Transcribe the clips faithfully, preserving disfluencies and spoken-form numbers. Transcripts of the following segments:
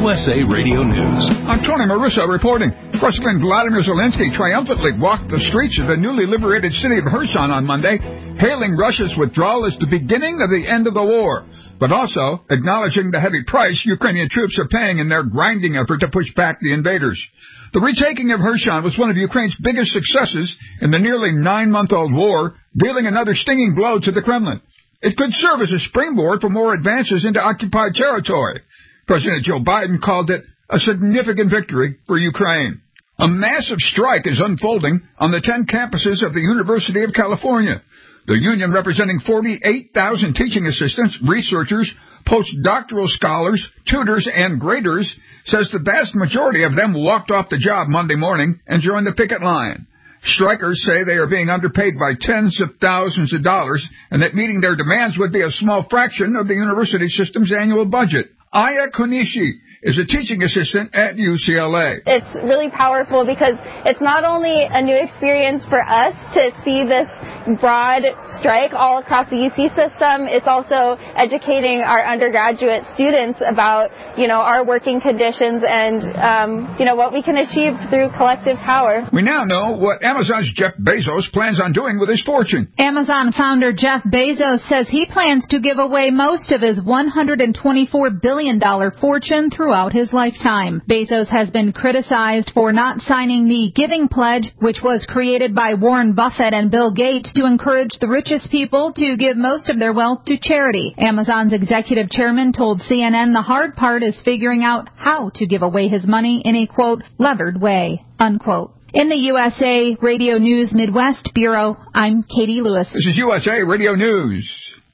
S A Radio News. I'm Tony Marusso reporting. President Vladimir Zelensky triumphantly walked the streets of the newly liberated city of Kherson on Monday, hailing Russia's withdrawal as the beginning of the end of the war, but also acknowledging the heavy price Ukrainian troops are paying in their grinding effort to push back the invaders. The retaking of Kherson was one of Ukraine's biggest successes in the nearly nine-month-old war, dealing another stinging blow to the Kremlin. It could serve as a springboard for more advances into occupied territory. President Joe Biden called it a significant victory for Ukraine. A massive strike is unfolding on the ten campuses of the University of California. The union, representing forty-eight thousand teaching assistants, researchers, postdoctoral scholars, tutors, and graders, says the vast majority of them walked off the job Monday morning and joined the picket line. Strikers say they are being underpaid by tens of thousands of dollars and that meeting their demands would be a small fraction of the university system's annual budget. Aya Konishi is a teaching assistant at U C L A. It's really powerful because it's not only a new experience for us to see this broad strike all across the U C system, it's also educating our undergraduate students about, you know, our working conditions and, um, you know, what we can achieve through collective power. We now know what Amazon's Jeff Bezos plans on doing with his fortune. Amazon founder Jeff Bezos says he plans to give away most of his one hundred twenty-four billion dollars fortune throughout his lifetime. Bezos has been criticized for not signing the Giving Pledge, which was created by Warren Buffett and Bill Gates to encourage the richest people to give most of their wealth to charity. Amazon's executive chairman told C N N the hard part is figuring out how to give away his money in a, quote, levered way, unquote. In the U S A Radio News Midwest Bureau, I'm Katie Lewis. This is U S A Radio News.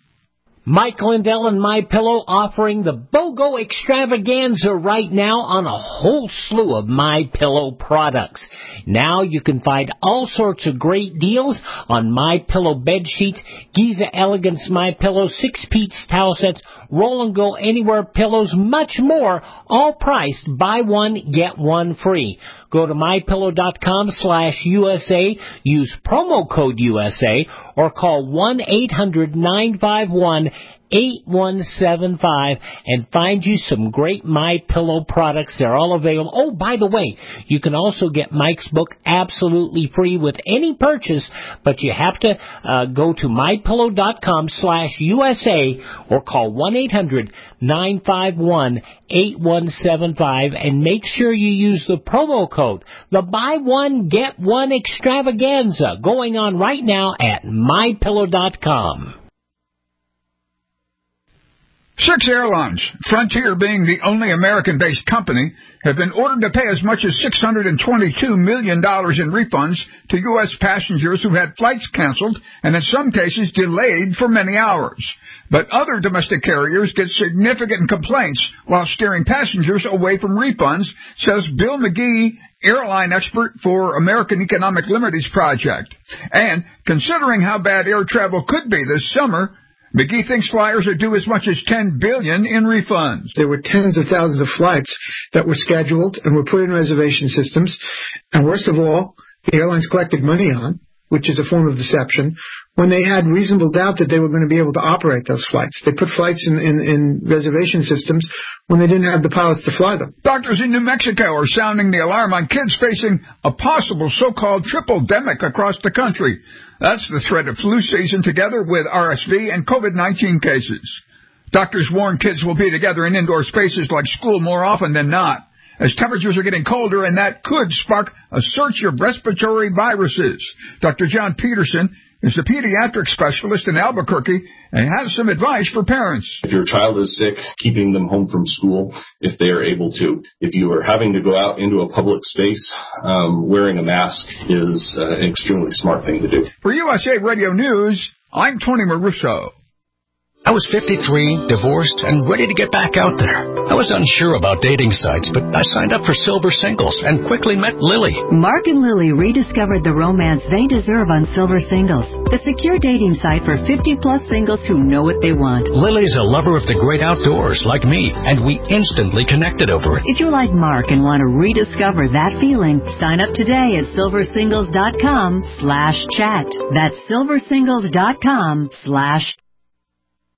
Mike Lindell and MyPillow offering the BOGO extravaganza right now on a whole slew of MyPillow products. Now you can find all sorts of great deals on MyPillow bed sheets, Giza Elegance MyPillow, six-piece towel sets, Roll and Go Anywhere pillows, much more, all priced buy one, get one free. Go to MyPillow.com slash USA, use promo code U S A, or call one eight hundred nine five one eight one seven five and find you some great MyPillow products. They're all available. Oh, by the way, you can also get Mike's book absolutely free with any purchase, but you have to uh, go to MyPillow.com slash USA or call one eight hundred nine five one eight one seven five and make sure you use the promo code, the buy one, get one extravaganza, going on right now at My Pillow dot com. Six airlines, Frontier being the only American-based company, have been ordered to pay as much as six hundred twenty-two million dollars in refunds to U S passengers who had flights canceled and in some cases delayed for many hours. But other domestic carriers get significant complaints while steering passengers away from refunds, says Bill McGee, airline expert for American Economic Liberties Project. And considering how bad air travel could be this summer, McGee thinks flyers are due as much as ten billion dollars in refunds. There were tens of thousands of flights that were scheduled and were put in reservation systems. And worst of all, the airlines collected money on, which is a form of deception, when they had reasonable doubt that they were going to be able to operate those flights. They put flights in, in, in reservation systems when they didn't have the pilots to fly them. Doctors in New Mexico are sounding the alarm on kids facing a possible so-called triple-demic across the country. That's the threat of flu season together with R S V and COVID nineteen cases. Doctors warn kids will be together in indoor spaces like school more often than not, as temperatures are getting colder, and that could spark a surge of respiratory viruses. Doctor John Peterson is a pediatric specialist in Albuquerque and has some advice for parents. If your child is sick, keeping them home from school if they are able to. If you are having to go out into a public space, um, wearing a mask is uh, an extremely smart thing to do. For U S A Radio News, I'm Tony Marusso. I was fifty-three, divorced, and ready to get back out there. I was unsure about dating sites, but I signed up for Silver Singles and quickly met Lily. Mark and Lily rediscovered the romance they deserve on Silver Singles, the secure dating site for fifty-plus singles who know what they want. Lily's a lover of the great outdoors, like me, and we instantly connected over it. If you're like Mark and want to rediscover that feeling, sign up today at silversingles.com slash chat. That's silversingles.com slash